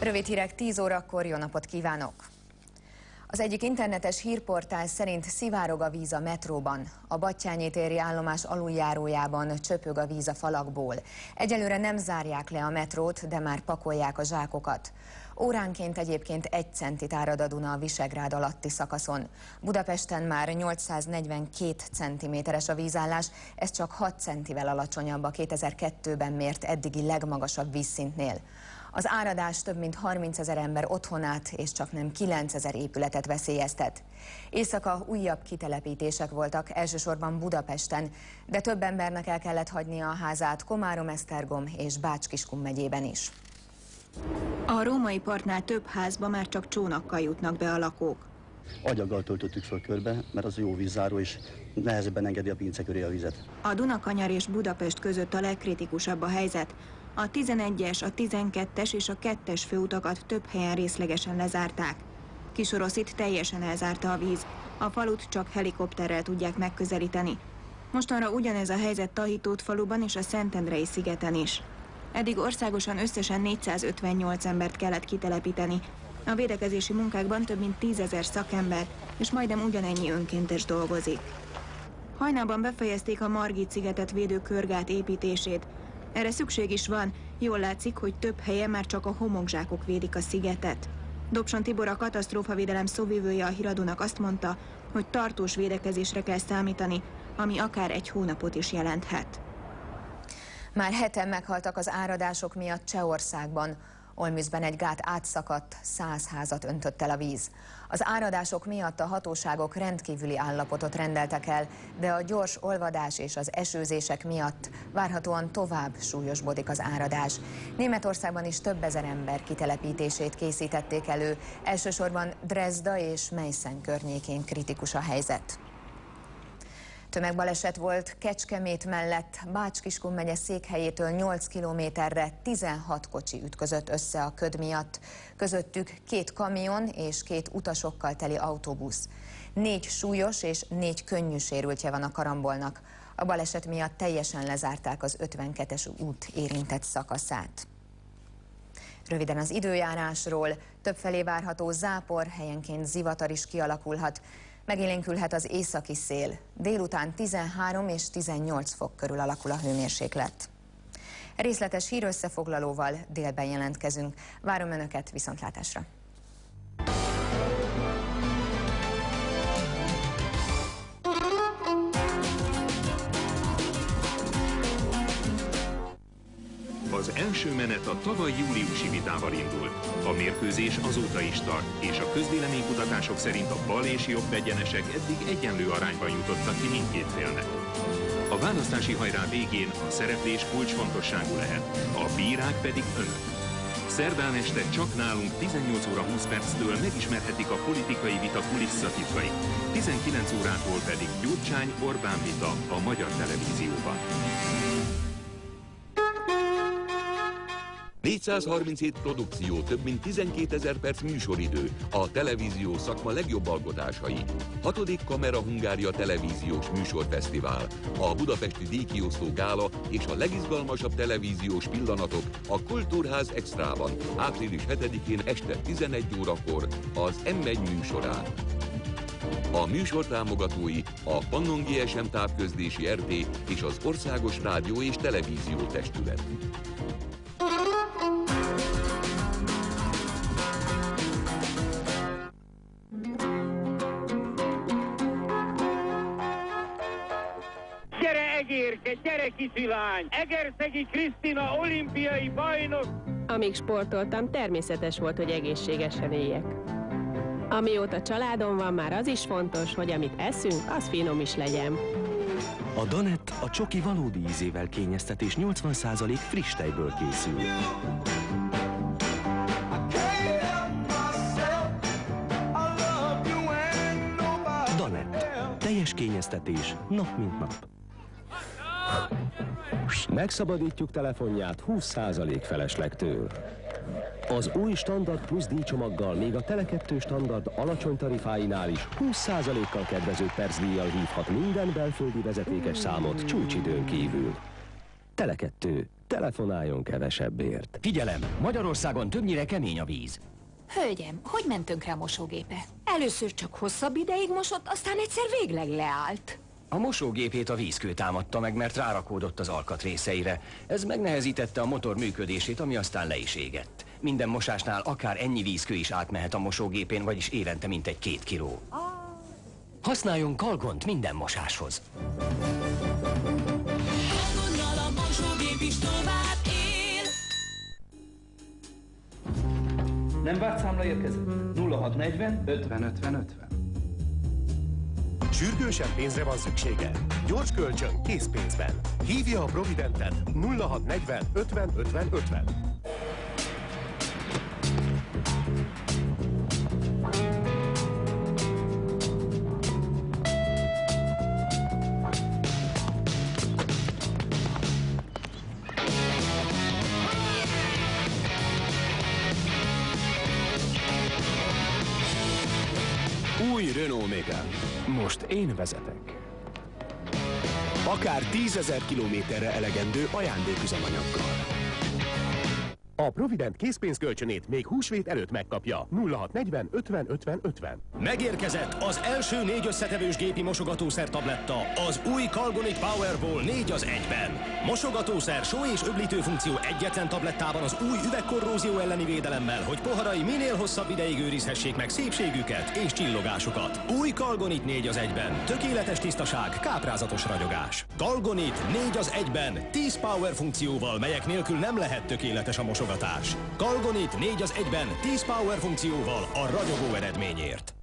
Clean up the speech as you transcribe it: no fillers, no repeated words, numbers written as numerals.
Rövid hírek 10 órakor, jó napot kívánok! Az egyik internetes hírportál szerint szivárog a víz a metróban. A Battyányi téri állomás aluljárójában csöpög a víz a falakból. Egyelőre nem zárják le a metrót, de már pakolják a zsákokat. Óránként egyébként 1 centit árad a Duna a Visegrád alatti szakaszon. Budapesten már 842 centiméteres a vízállás, ez csak 6 centivel alacsonyabb a 2002-ben mért eddigi legmagasabb vízszintnél. Az áradás több mint 30 000 ember otthonát és csaknem 9 000 épületet veszélyeztet. Éjszaka újabb kitelepítések voltak, elsősorban Budapesten, de több embernek el kellett hagynia a házát Komárom, Esztergom és Bács-Kiskun megyében is. A római partnál több házba már csak csónakkal jutnak be a lakók. Agyaggal töltöttük föl körbe, mert az jó vízzáró és nehezebben engedi a pince köré a vizet. A Dunakanyar és Budapest között a legkritikusabb a helyzet. A 11-es, a 12-es és a 2-es főutakat több helyen részlegesen lezárták. Kisoroszit teljesen elzárta a víz. A falut csak helikopterrel tudják megközelíteni. Mostanra ugyanez a helyzet Tahitót faluban és a Szentendrei szigeten is. Eddig országosan összesen 458 embert kellett kitelepíteni. A védekezési munkákban több mint 10 000 szakember és majdnem ugyanennyi önkéntes dolgozik. Hajnalban befejezték a Margit-szigetet védő körgát építését. Erre szükség is van, jól látszik, hogy több helyen már csak a homokzsákok védik a szigetet. Dobson Tibor, a katasztrófavédelem szóvivője a Híradónak azt mondta, hogy tartós védekezésre kell számítani, ami akár 1 hónapot is jelenthet. Már 7-en meghaltak az áradások miatt Csehországban. Olmüszben egy gát átszakadt, 100 házat öntött el a víz. Az áradások miatt a hatóságok rendkívüli állapotot rendeltek el, de a gyors olvadás és az esőzések miatt várhatóan tovább súlyosbodik az áradás. Németországban is több ezer ember kitelepítését készítették elő, elsősorban Dresda és Meissen környékén kritikus a helyzet. Tömegbaleset volt Kecskemét mellett, Bács-Kiskun megye székhelyétől 8 kilométerre 16 kocsi ütközött össze a köd miatt. Közöttük 2 kamion és 2 utasokkal teli autóbusz. 4 súlyos és 4 könnyű sérültje van a karambolnak. A baleset miatt teljesen lezárták az 52-es út érintett szakaszát. Röviden az időjárásról, többfelé várható zápor, helyenként zivatar is kialakulhat. Megélénkülhet az északi szél. Délután 13 és 18 fok körül alakul a hőmérséklet. Részletes hírösszefoglalóval délben jelentkezünk. Várom Önöket viszontlátásra! Az első menet a tavaly júliusi vitával indult. A mérkőzés azóta is tart, és a közvéleménykutatások szerint a bal és jobb egyenesek eddig egyenlő arányban jutottak ki mindkét félnek. A választási hajrá végén a szereplés kulcsfontosságú lehet, a bírák pedig Önök. Szerdán este csak nálunk 18 óra 20 perctől megismerhetik a politikai vita kulisszatitkait, 19 órától pedig Gyurcsány-Orbán vita a Magyar Televízióban. 437 produkció, több mint 12 000 perc műsoridő, a televízió szakma legjobb alkotásai. 6. Kamera Hungária Televíziós Műsorfesztivál, a budapesti díjkiosztó gála és a legizgalmasabb televíziós pillanatok a Kultúrház Extrában, április 7-én este 11 órakor az M1 műsorán. A műsor támogatói a Pannon GSM Távközlési RT és az Országos Rádió és Televízió Testület. Gyere, kisilány! Egerszegi Krisztina olimpiai bajnok! Amíg sportoltam, természetes volt, hogy egészségesen éljek. Amióta családom van, már az is fontos, hogy amit eszünk, az finom is legyen. A Danett a csoki valódi ízével kényeztet és 80% friss tejből készül. Danett. Teljes kényeztetés nap mint nap. Megszabadítjuk telefonját 20% feleslegtől. Az új Standard Plus díjcsomaggal még a Tele2 standard alacsony tarifáinál is 20%-kal kedvező percdíjjal hívhat minden belföldi vezetékes számot csúcsidőn kívül. Tele2. Telefonáljon kevesebbért. Figyelem! Magyarországon többnyire kemény a víz. Hölgyem, hogy ment tönkre a mosógépe? Először csak hosszabb ideig mosott, aztán egyszer végleg leállt. A mosógépét a vízkő támadta meg, mert rárakódott az alkatrészeire. Ez megnehezítette a motor működését, ami aztán le is égett. Minden mosásnál akár ennyi vízkő is átmehet a mosógépén, vagyis évente mintegy 2 kiló. Használjon Calgont minden mosáshoz. Calgonnal a mosógép is tovább él. Nem várt számla érkezett? 0640 50 50 50. Sürgősen pénzre van szüksége? Gyors kölcsön készpénzben. Hívja a Providentet 0640 50 50 50. Új Renault Megane. Most én vezetek. Akár 10 000 kilométerre elegendő ajándéküzemanyaggal. A Provident készpénzkölcsönét még húsvét előtt megkapja. 0640 50 50 50. Megérkezett az első 4 összetevős gépi mosogatószer tabletta, az új Calgonit Powerball 4 az 1-ben. Mosogatószer, só és öblítő funkció egyetlen tablettában az új üvegkorrózió elleni védelemmel, hogy poharai minél hosszabb ideig őrizhessék meg szépségüket és csillogásukat. Új Calgonit 4 az 1-ben. Tökéletes tisztaság, káprázatos ragyogás. Calgonit 4 az 1-ben. 10 Power funkcióval, melyek nélkül nem lehet tökéletes a mosogatás. Calgonit 4 az 1-ben, 10 Power funkcióval a ragyogó eredményért.